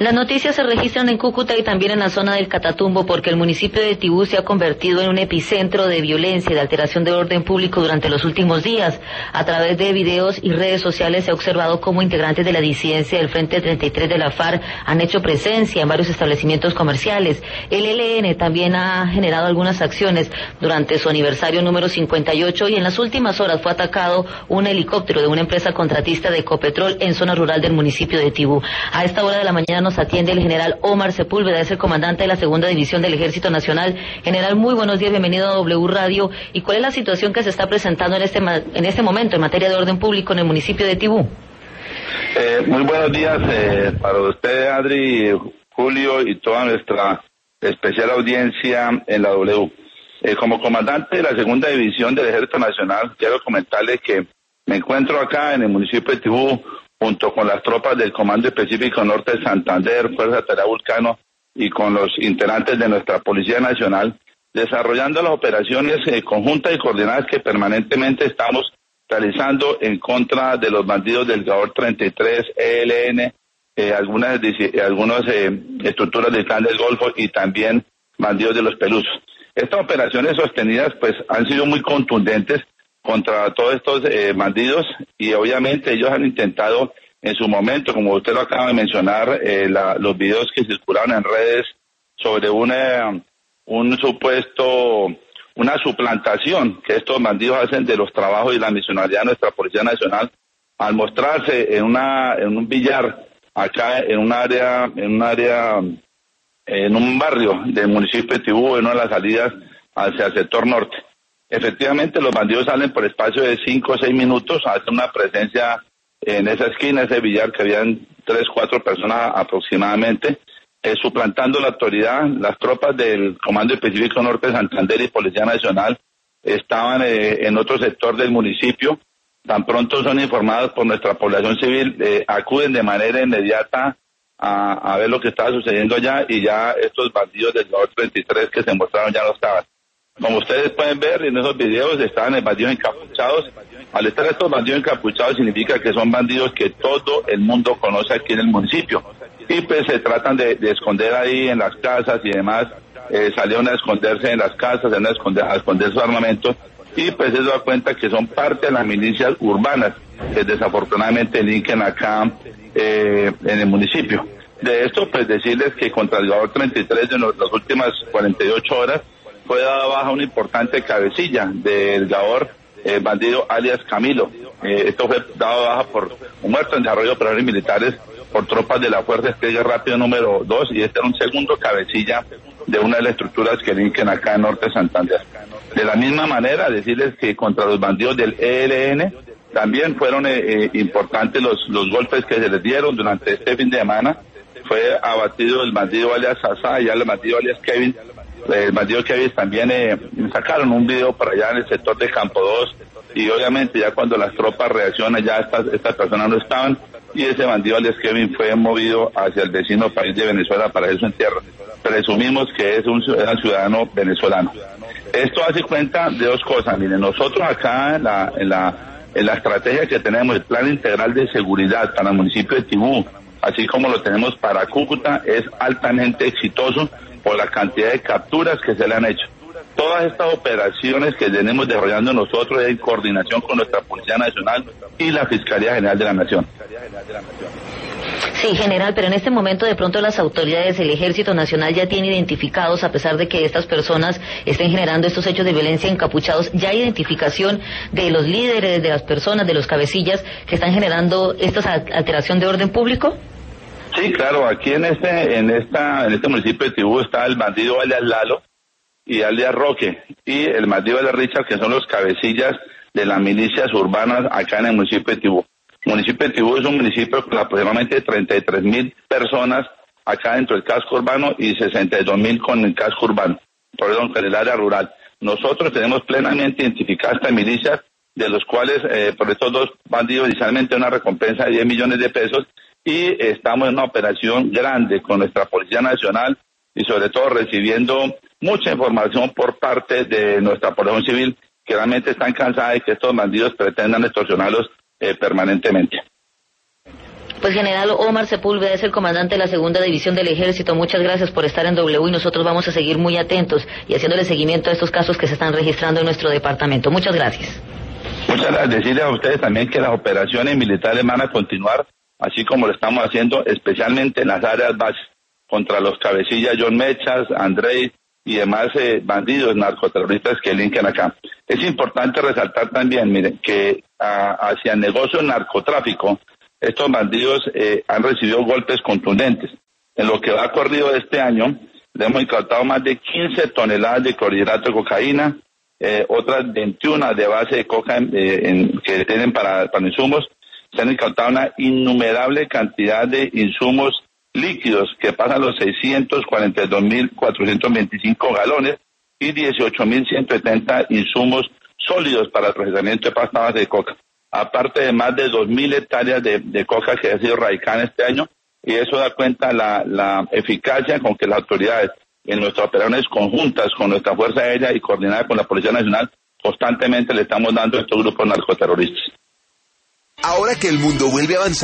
Las noticias se registran en Cúcuta y también en la zona del Catatumbo porque el municipio de Tibú se ha convertido en un epicentro de violencia y de alteración de orden público durante los últimos días. A través de videos y redes sociales se ha observado cómo integrantes de la disidencia del Frente 33 de la FARC han hecho presencia en varios establecimientos comerciales. El ELN también ha generado algunas acciones durante su aniversario número 58 y en las últimas horas fue atacado un helicóptero de una empresa contratista de Ecopetrol en zona rural del municipio de Tibú. A esta hora de la mañana nos atiende el general Omar Sepúlveda, es el comandante de la segunda división del Ejército Nacional. General, muy buenos días, bienvenido a W Radio. ¿Y cuál es la situación que se está presentando en este momento en materia de orden público en el municipio de Tibú? Muy buenos días para usted, Adri, Julio y toda nuestra especial audiencia en la W. Como comandante de la segunda división del Ejército Nacional, quiero comentarle que me encuentro acá en el municipio de Tibú junto con las tropas del Comando Específico Norte de Santander, Fuerza Tarea Vulcano y con los integrantes de nuestra Policía Nacional, desarrollando las operaciones conjuntas y coordinadas que permanentemente estamos realizando en contra de los bandidos del GAOR 33, ELN, algunas estructuras del Clan del Golfo y también bandidos de los Pelusos. Estas operaciones sostenidas pues han sido muy contundentes contra todos estos bandidos y obviamente ellos han intentado en su momento, como usted lo acaba de mencionar, los videos que circularon en redes sobre una suplantación que estos bandidos hacen de los trabajos y la misionalidad de nuestra Policía Nacional al mostrarse en un billar acá en un barrio del municipio de Tibú, en una de las salidas hacia el sector norte. Efectivamente, los bandidos salen por espacio de 5 o 6 minutos, hacen una presencia en esa esquina, ese billar que habían 3 o 4 personas aproximadamente, suplantando la autoridad. Las tropas del Comando Específico Norte de Santander y Policía Nacional estaban en otro sector del municipio. Tan pronto son informados por nuestra población civil, acuden de manera inmediata a ver lo que estaba sucediendo allá y ya estos bandidos del GAOR 33 que se mostraron ya no estaban. Como ustedes pueden ver en esos videos, estaban bandidos encapuchados. Al estar estos bandidos encapuchados significa que son bandidos que todo el mundo conoce aquí en el municipio. Y pues se tratan de esconder ahí en las casas y demás. Salieron a esconderse en las casas, a esconder su armamento. Y pues se da cuenta que son parte de las milicias urbanas que desafortunadamente delinquen acá en el municipio. De esto pues decirles que contra el GAOR 33 de las últimas 48 horas fue dada baja una importante cabecilla del GAOR, bandido alias Camilo. Esto fue dado baja por un muerto en desarrollo de operaciones militares por tropas de la Fuerza Despliegue Rápido número 2 y este era un segundo cabecilla de una de las estructuras que linken acá en Norte de Santander. De la misma manera, decirles que contra los bandidos del ELN también fueron importantes los golpes que se les dieron durante este fin de semana. Fue abatido el bandido alias Sasa y el bandido alias Kevin. El bandido Kevin también sacaron un video para allá en el sector de Campo 2 y obviamente ya cuando las tropas reaccionan ya estas personas no estaban y ese bandido alias Kevin fue movido hacia el vecino país de Venezuela para hacer su entierro. Presumimos que es un ciudadano venezolano. Esto hace cuenta de dos cosas. Miren, nosotros acá en la estrategia que tenemos, el plan integral de seguridad para el municipio de Tibú, así como lo tenemos para Cúcuta, es altamente exitoso por la cantidad de capturas que se le han hecho. Todas estas operaciones que tenemos desarrollando nosotros es en coordinación con nuestra Policía Nacional y la Fiscalía General de la Nación. Sí, general, pero en este momento de pronto las autoridades del Ejército Nacional ya tienen identificados, a pesar de que estas personas estén generando estos hechos de violencia encapuchados, ya hay identificación de los líderes, de las personas, de los cabecillas que están generando esta alteración de orden público. Sí, claro, aquí en este municipio de Tibú está el bandido alias Lalo y alias Roque y el bandido alias Richard, que son los cabecillas de las milicias urbanas acá en el municipio de Tibú. El municipio de Tibú es un municipio con aproximadamente 33,000 personas acá dentro del casco urbano y 62,000 con el casco urbano, con el área rural. Nosotros tenemos plenamente identificadas estas milicias, de los cuales por estos dos bandidos inicialmente una recompensa de 10 millones de pesos y estamos en una operación grande con nuestra Policía Nacional y sobre todo recibiendo mucha información por parte de nuestra población civil que realmente están cansadas de que estos bandidos pretendan extorsionarlos permanentemente. Pues general Omar Sepúlveda es el comandante de la segunda división del ejército. Muchas gracias por estar en W y nosotros vamos a seguir muy atentos y haciéndole seguimiento a estos casos que se están registrando en nuestro departamento. Muchas gracias. Muchas gracias. Decirles a ustedes también que las operaciones militares van a continuar, así como lo estamos haciendo, especialmente en las áreas bases, contra los cabecillas John Mechas, Andrei y demás bandidos narcoterroristas que linken acá. Es importante resaltar también, miren, que hacia el negocio del narcotráfico, estos bandidos han recibido golpes contundentes. En lo que va corrido de este año, le hemos incautado más de 15 toneladas de clorhidrato de cocaína, otras 21 de base de coca que tienen para insumos. Se han incautado una innumerable cantidad de insumos líquidos que pasan los 642.425 galones y 18.170 insumos sólidos para el procesamiento de pasta base de coca, aparte de más de 2.000 hectáreas de coca que ha sido radicada este año, y eso da cuenta la eficacia con que las autoridades en nuestras operaciones conjuntas con nuestra Fuerza Aérea y coordinada con la Policía Nacional constantemente le estamos dando a estos grupos narcoterroristas. Ahora que el mundo vuelve a avanzar